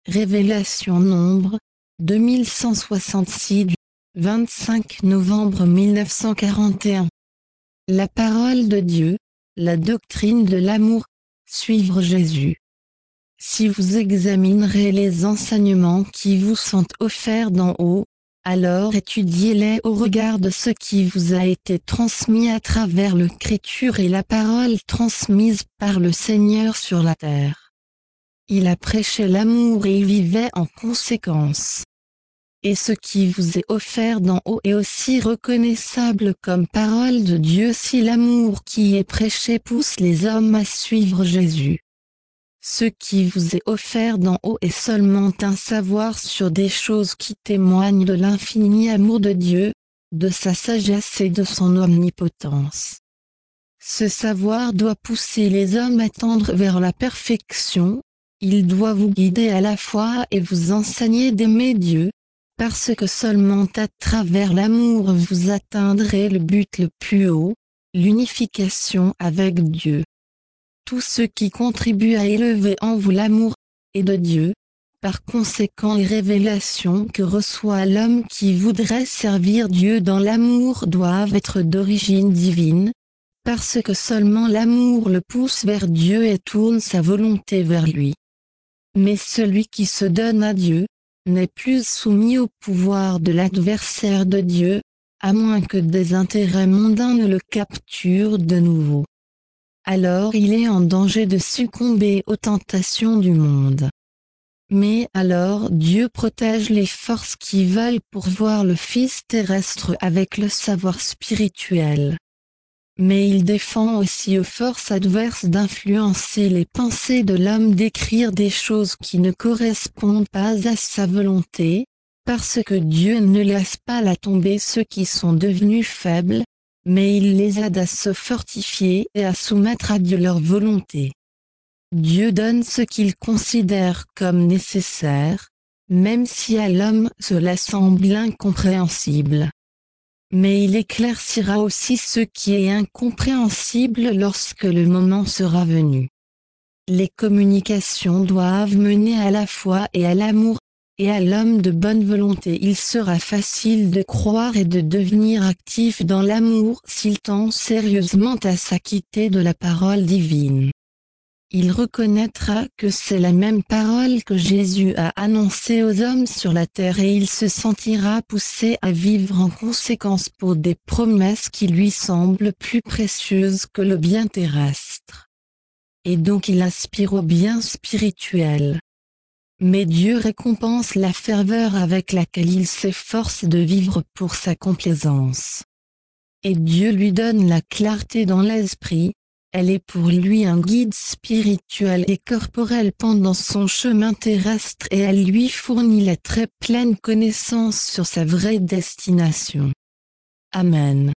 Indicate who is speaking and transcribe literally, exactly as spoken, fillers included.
Speaker 1: Révélation Nombre, deux mille cent soixante-six du vingt-cinq novembre mille neuf cent quarante et un. La parole de Dieu, la doctrine de l'amour, suivre Jésus. Si vous examinerez les enseignements qui vous sont offerts d'en haut, alors étudiez-les au regard de ce qui vous a été transmis à travers l'Écriture et la parole transmise par le Seigneur sur la terre. Il a prêché l'amour et vivait en conséquence. Et ce qui vous est offert d'en haut est aussi reconnaissable comme parole de Dieu si l'amour qui est prêché pousse les hommes à suivre Jésus. Ce qui vous est offert d'en haut est seulement un savoir sur des choses qui témoignent de l'infini amour de Dieu, de sa sagesse et de son omnipotence. Ce savoir doit pousser les hommes à tendre vers la perfection, il doit vous guider à la foi et vous enseigner d'aimer Dieu, parce que seulement à travers l'amour vous atteindrez le but le plus haut, l'unification avec Dieu. Tout ce qui contribue à élever en vous l'amour est de Dieu. Par conséquent, les révélations que reçoit l'homme qui voudrait servir Dieu dans l'amour doivent être d'origine divine, parce que seulement l'amour le pousse vers Dieu et tourne sa volonté vers lui. Mais celui qui se donne à Dieu n'est plus soumis au pouvoir de l'adversaire de Dieu, à moins que des intérêts mondains ne le capturent de nouveau. Alors il est en danger de succomber aux tentations du monde. Mais alors Dieu protège les forces qui veulent pourvoir le Fils terrestre avec le savoir spirituel. Mais il défend aussi aux forces adverses d'influencer les pensées de l'homme d'écrire des choses qui ne correspondent pas à sa volonté, parce que Dieu ne laisse pas la tomber ceux qui sont devenus faibles, mais il les aide à se fortifier et à soumettre à Dieu leur volonté. Dieu donne ce qu'il considère comme nécessaire, même si à l'homme cela semble incompréhensible. Mais il éclaircira aussi ce qui est incompréhensible lorsque le moment sera venu. Les communications doivent mener à la foi et à l'amour, et à l'homme de bonne volonté il sera facile de croire et de devenir actif dans l'amour s'il tend sérieusement à s'acquitter de la parole divine. Il reconnaîtra que c'est la même parole que Jésus a annoncée aux hommes sur la terre et il se sentira poussé à vivre en conséquence pour des promesses qui lui semblent plus précieuses que le bien terrestre. Et donc il aspire au bien spirituel. Mais Dieu récompense la ferveur avec laquelle il s'efforce de vivre pour sa complaisance. Et Dieu lui donne la clarté dans l'esprit. Elle est pour lui un guide spirituel et corporel pendant son chemin terrestre et elle lui fournit la très pleine connaissance sur sa vraie destination. Amen.